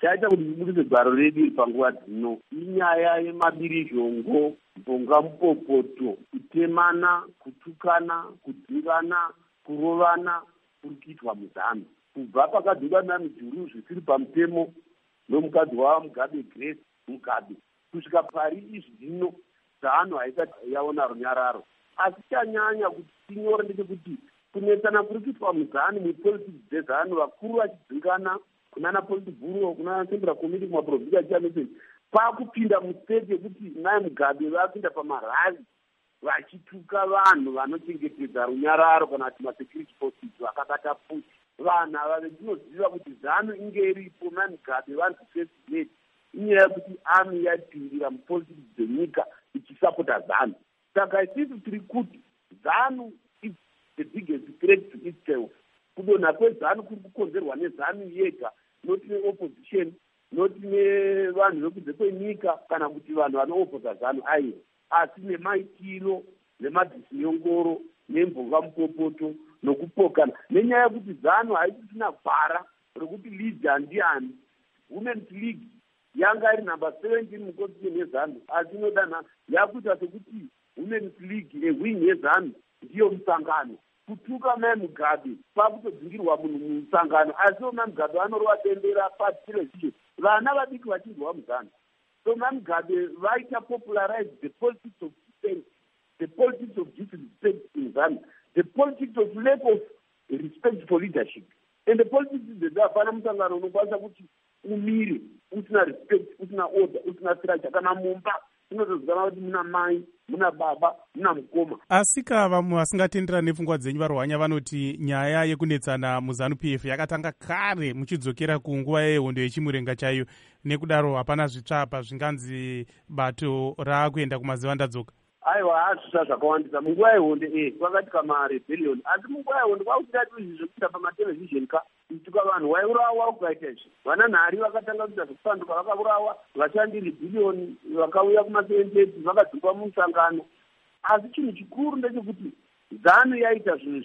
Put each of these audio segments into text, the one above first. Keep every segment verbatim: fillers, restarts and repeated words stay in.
chaita kuti tibudise gwaro redu panguva dzino inyaya yemabirizhongo, mbongamupopoto, kutemana, kutukana, kudzingana, kurovana kuri kuitwa muZANU. Kubva pakadhibana mijuru zvisiri pamutemo nomukadzi wavo Mugabe Grace Mugabe kusvika pari izvi zvino ZANU haisati yaona runyararo. Asi chanyanya kuti tinyore ndechekuti kunetsana kuri kuitwa muZANU, mupolitiki dzeZANU, vakuru vachidzingana kunana Politburo, kunana Central Committee, kumaprovincial chairman, pakupinda mustate yekuti nai Mugabe vapinda pamarhazi vachituka vanhu vanochengetedza runyararo kana kuti masecurity forces vakabata puti. Vanhu ava vetinoziva kuti ZANU inge iripo, nai Mugabe vanhu first inyaya yekuti army yapindira mupolitiki dzenyika ichisapota ZANU. Saka isisi tiri kuti ZANU is the biggest threat to itself. Kudonha kweZANU kuri kukonzerwa neZANU yega, not neopposition, not nevanhu vekudze kwenyika kana kuti vanhu vanoopposa ZANU aivo, asi nemaitiro nemadzisinyongoro nembongamupopoto nokupokana, nenyaya yekuti ZANU haisisina gwara rokuti leader ndiani. Women's League yanga iri number seventeen muconstitution yeZANU, asi inodanha yakuita sekuti Women's League ewing yeZANU ndiyo musangano. Kutuka mai Mugabe pakutodzingirwa munhu mumusangano, asi mai Mugabe anorova dendera patelevision, vana vadiki vachinzwa muZANU. So mai Mugabe vaita popularize the politics of dissent, the politics of disrespect in ZANU, the politics of lack of respect for leadership. And the politics is the hapana musangano unokwanisa kuti umire usina respect, usina order, usina structure. Kana mumba inotozikanwa kuti muna mai, muna baba, muna mukoma. Asika vamwe vasingatenderani nepfungwa dzenyu varwanya vanoti nyaya yekunetsana muZANU P F yakatanga kare muchidzokera kunguva yehondo yechimurenga chaiyo, nekudaro hapana zvitsvapa zvinganzi bato raakuenda kumazivandadzoka. Aiwa, hazvisa zvakawandisa. Munguva yehondo eh kwakati kama rebellion, asi munguva yehondo kwakuita izvi zvekuita pamatelevision ka kutuka vanhu waurawa ukaita izvi. Vana nhari vakatanga kuita zvekupanduka vakaurawa, vashandi rebellion vakauya kumaseventies vakadzingwa mumusangano. Asi chinhu chikuru ndechekuti ZANU yaita zvinhu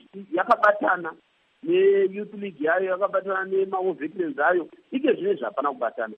yakabatana neYouth League yayo, yakabatana nemawo veterans ayo, ike zvine zvapana kubatana.